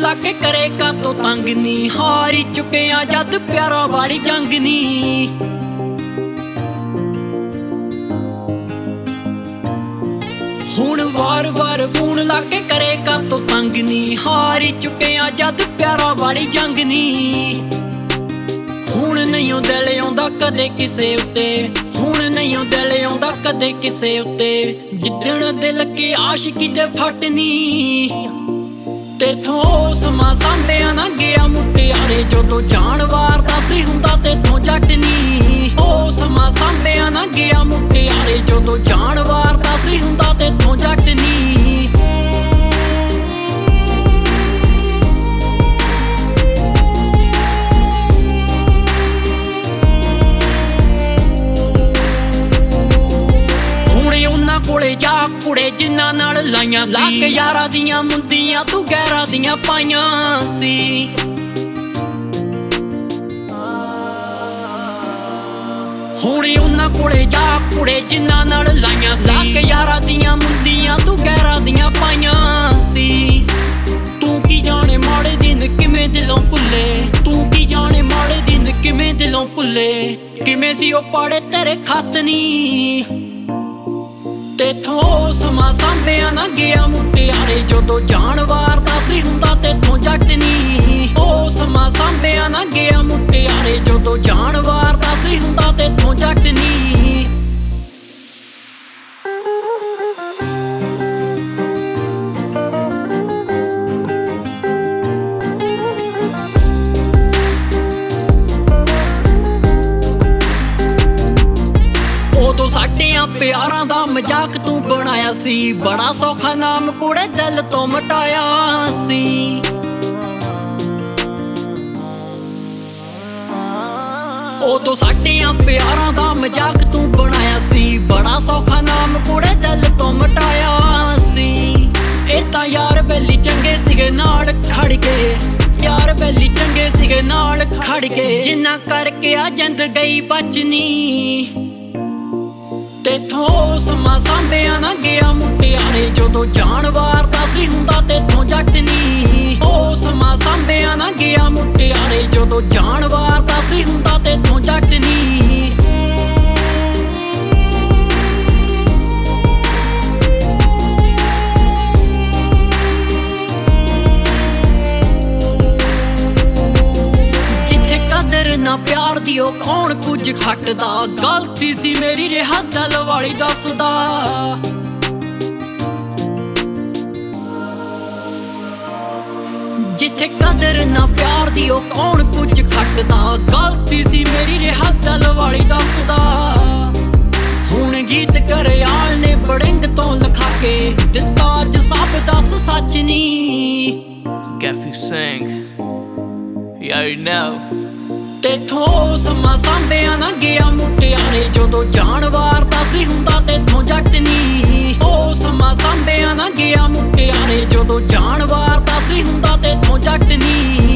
ਲਾ ਕੇ ਕਰੇ ਕਾਤੋਂ ਤੰਗ ਨੀ, ਹਾਰੀ ਚੁੱਕੇ ਆ ਜਦ ਪਿਆਰਾਂ ਵਾਲੀ ਜੰਗ ਨੀ। ਹੁਣ ਵਾਰ-ਵਾਰ ਫੋਨ ਲਾ ਕੇ ਕਰੇ ਕਾਤੋਂ ਤੰਗ ਨੀ, ਹਾਰੀ ਚੁੱਕੇ ਆ ਜਦ ਪਿਆਰਾਂ ਵਾਲੀ ਜੰਗ ਨੀ। ਹੁਣ ਨਹੀਂ ਓ ਦਿਲ ਆਉਂਦਾ ਕਦੇ ਕਿਸੇ ਉੱਤੇ, ਹੁਣ ਨਹੀਂ ਓ ਦਿਲ ਆਉਂਦਾ ਕਦੇ ਕਿਸੇ ਉੱਤੇ, ਜਿੱਦਣ ਦਿਲ ਲੱਗੇ ਆਸ਼ਿਕੀ ਦੇ ਫੱਟ ਨੀ। ਤੇਥੋਂ ਸਮਾਂ ਸਾਂਭਿਆ ਨਾ ਗਿਆ ਮੁਟਿਆਰੇ, ਜਦੋਂ ਜਾਣ ਵਾਰਦਾ ਸੀ ਹੁੰਦਾ ਤੇਥੋਂ ਜੱਟ ਨੀ। ਉਹ ਸਮਾਂ ਸਾਂਭਿਆ ਨਾ ਗਿਆ ਮੁਟਿਆਰੇ, ਜਦੋਂ ਜਾਣ ਵਾਰਦਾ ਸੀ ਹੁੰਦਾ ਤੇਥੋਂ ਜੱਟ ਨੀ। ਕੋਲੇ ਜਾ ਕੁੜੇ ਜਿਨ੍ਹਾਂ ਨਾਲ ਲਾਈਆਂ ਸੀ, ਲੱਕ ਯਾਰਾਂ ਦੀਆਂ ਮੁੰਦੀਆਂ ਤੂੰ ਗੈਰਾਂ ਦੀਆਂ ਪਾਈਆਂ ਸੀ। ਹੁਣ ਉਹਨਾਂ ਕੋਲੇ ਜਾ ਕੁੜੇ ਜਿਨ੍ਹਾਂ ਨਾਲ ਲਾਈਆਂ ਸੀ, ਲੱਕ ਯਾਰਾਂ ਦੀਆਂ ਮੁੰਦੀਆਂ ਤੂੰ ਗੈਰਾਂ ਦੀਆਂ ਪਾਈਆਂ ਸੀ। ਤੂੰ ਕੀ ਜਾਣੇ ਮਾੜੇ ਦਿਨ ਕਿਵੇਂ ਦਿਲੋਂ ਭੁੱਲੇ, ਤੂੰ ਕੀ ਜਾਣੇ ਮਾੜੇ ਦਿਨ ਕਿਵੇਂ ਦਿਲੋਂ ਭੁੱਲੇ, ਕਿਵੇਂ ਸੀ ਉਹ ਪਾੜੇ ਤੇਰੇ ਖੱਤ ਨੀ। ਤੇਥੋਂ ਸਮਾਂ ਸਾਂਭਿਆ ਨਾ ਗਿਆ ਮੁਟਿਆਰੇ, ਜਦੋਂ ਜਾਣ ਵਾਰਦਾ ਸੀ ਹੁੰਦਾ ਤੇਥੋਂ ਜੱਟ ਨੀ। ਉਹ ਸਮਾਂ ਸਾਂਭਿਆ ਨਾ ਗਿਆ ਮੁਟਿਆਰੇ, ਜਦੋਂ ਜਾਣ ਵਾਰਦਾ ਸੀ ਹੁੰਦਾ ਤੇਥੋਂ ਜੱਟ ਨੀ। ਉਦੋਂ ਸਾਡਿਆਂ ਪਿਆਰਾਂ ਦਾ ਮਜ਼ਾਕ ਤੂੰ ਬਣਾਇਆ ਸੀ, ਬੜਾ ਸੌਖਾ ਨਾਮ ਕੁੜੇ ਦਿਲ ਤੋਂ ਮਟਾਇਆ ਸੀ। ਉਦੋਂ ਸਾਡਿਆਂ ਪਿਆਰਾਂ ਦਾ ਮਜ਼ਾਕ ਤੂੰ ਬਣਾਇਆ ਸੀ, ਬੜਾ ਸੌਖਾ ਨਾਮ ਕੁੜੇ ਦਿਲ ਤੋਂ ਮਟਾਇਆ ਸੀ। ਇਹ ਤਾਂ ਯਾਰ ਬੇਲੀ ਚੰਗੇ ਸੀਗੇ ਨਾਲ ਖੜ ਕੇ, ਯਾਰ ਬੇਲੀ ਚੰਗੇ ਸੀਗੇ ਨਾਲ ਖੜ ਕੇ, ਜਿੰਨਾ ਕਰਕੇ ਆ ਜਿੰਦ ਗਈ ਬਚਨੀ। ਤੇਥੋਂ ਸਮਾਂ ਸਾਂਭਿਆ ਨਾ ਗਿਆ ਮੁਟਿਆਰੇ, ਜਦੋਂ ਜਾਣ ਵਾਰਦਾ ਸੀ ਹੁੰਦਾ ਤੇਥੋਂ ਜੱਟ ਨੀ। ਉਹ ਸਮਾਂ ਸਾਂਭਿਆ ਨਾ ਗਿਆ ਮੁਟਿਆਰੇ, ਜਦੋਂ ਜਾਣ ਵਾਰਦਾ ਸੀ ਹੁੰਦਾ ਤੇਥੋਂ ਜੱਟ ਨੀ। ਨਾ ਪਿਆਰ ਦੀ ਉਹ ਕੌਣ ਕੁਝ ਖੱਟਦਾ, ਗਲਤੀ ਸੀ ਮੇਰੀ ਰਿਹਾ ਦਿਲ ਵਾਲੀ ਦੱਸਦਾ। ਜਿੱਥੇ ਕਦਰ ਨਾ ਪਿਆਰ ਦੀ ਉਹ ਕੌਣ ਕੁਝ ਖੱਟਦਾ, ਗਲਤੀ ਸੀ ਮੇਰੀ ਰਿਹਾ ਦਿਲ ਵਾਲੀ ਦੱਸਦਾ। ਹੁਣ ਗੀਤ ਕਰਿਆਲ ਨੇ ਬੜਿੰਗ ਤੋਂ ਲਿਖਾ ਕੇ ਦਿੱਤਾ, ਅੱਜ ਸਭ ਦੱਸ ਸੱਚ ਨੀ। Gaffy Singh, you already know. ਤੇਥੋਂ ਸਮਾਂ ਸਾਂਭਿਆ ਨਾ ਗਿਆ ਮੁਟਿਆਰੇ, ਜਦੋਂ ਜਾਣ ਵਾਰਦਾ ਸੀ ਹੁੰਦਾ ਤੇਥੋਂ ਜੱਟ ਨੀ। ਉਹ ਸਮਾਂ ਸਾਂਭਿਆ ਨਾ ਗਿਆ ਮੁਟਿਆਰੇ, ਜਦੋਂ ਜਾਣ ਵਾਰਦਾ ਸੀ ਹੁੰਦਾ ਤੇਥੋਂ ਜੱਟ ਨੀ।